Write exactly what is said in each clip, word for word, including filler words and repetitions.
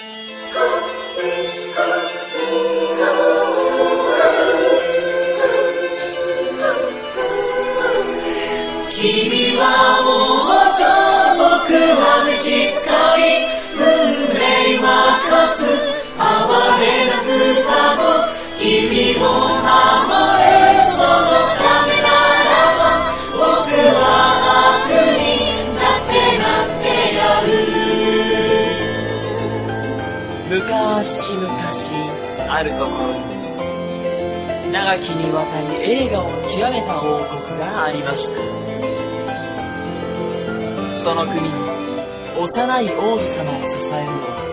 君は王女、僕は召使い、運命は勝つ、哀れな双子、君を守れ、そのためならば、僕は悪になってなってやる。 昔々あるところに、長きにわたり栄華を極めた王国がありました。その国に幼い王子様を支えるのは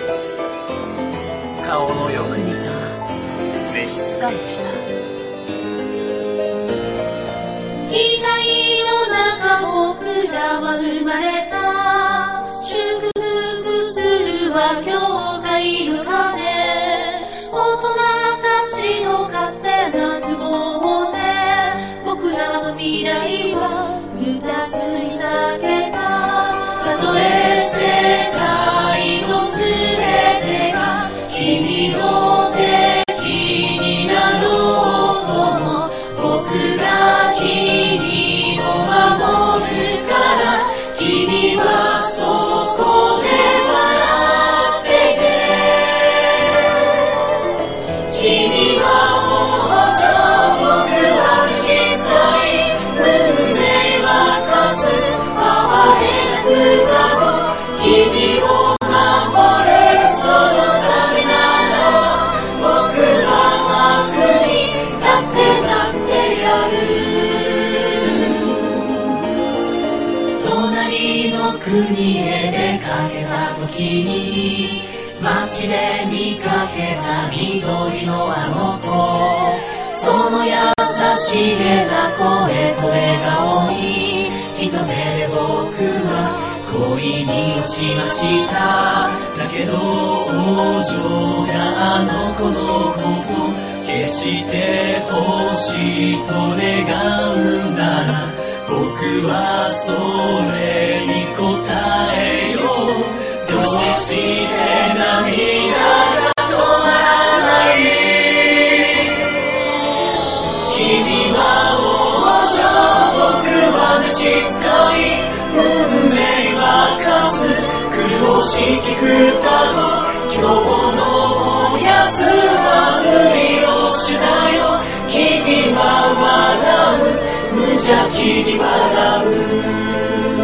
顔のよく似た召使いでした。 光の中僕らは生まれた、祝福するは教会の鐘、大人たちの勝手な都合で僕らの未来は二つに裂けた。たとえ世界のすべてが君の敵になろうとも、僕が君を守るから、君はそこで笑ってて。君は王女、僕は召使い、運命は勝つ、哀れな双子、君を守れ、そのためならば、僕は悪になってなってやる。隣の国へ出かけた時に、街で見かけた緑のあの子、その優しげな声と笑顔に一目で僕は恋に落ちました。だけど王女があの子のこと決して欲しいと願うなら、僕はそれに応えよう。どうして涙が止まらない。君は王女、僕は召使い、運命は勝つ、苦しき双子、今日のおやつは無理をしなよ。君は笑う、無邪気に笑う。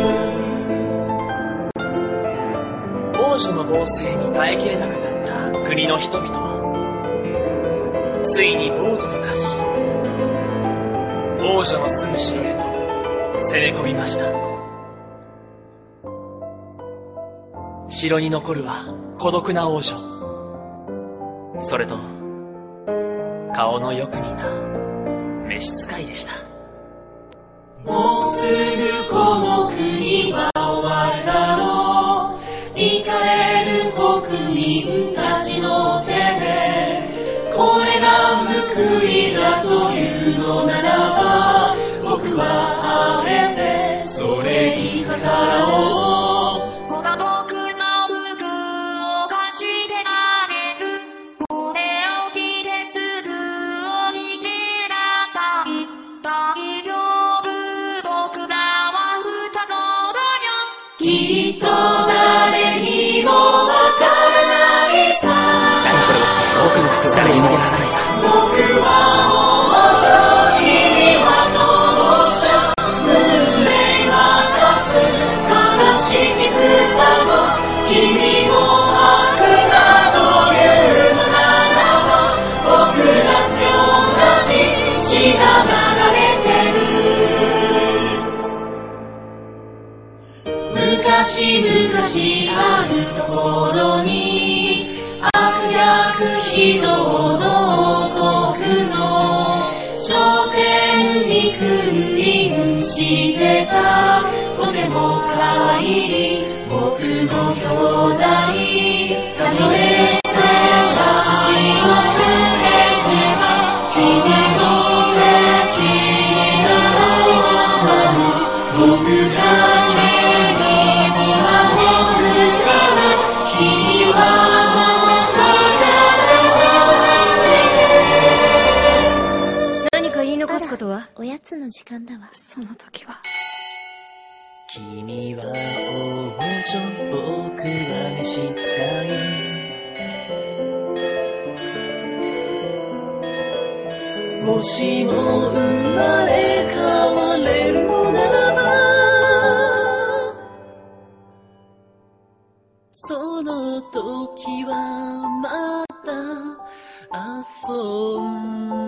王女の暴政に耐えきれなくなった国の人々はついに暴徒と化し、王女の住む城へと攻め込みました。城に残るは孤独な王女、それと顔のよく似た召使いでした。 もうすぐこの国は終わるだろう。イかれる国民たちの手で、これが報いだというのならば、僕はあえてそれに逆らおう。 僕が僕の服を貸してあげる。これを着てすぐお逃げなさい。大丈夫、僕らは双子だよ。 きっと誰にもわからないさ。 何それは僕の服、誰に逃げなさないさ。 僕は王女、君は当社、運命は勝つ、悲しき双子、君も悪だというのならば、僕だって同じ血が流れてる。昔々あるところに、悪逆非道の王国の頂点に君臨してた、とても可愛い僕の兄弟。さとえ世界のすべてが君の手になろうとも、僕だけに守るから、君はの時間だわ。 その時は君は王女、僕は召使い。もしも生まれ変われるのならば、その時はまた遊ん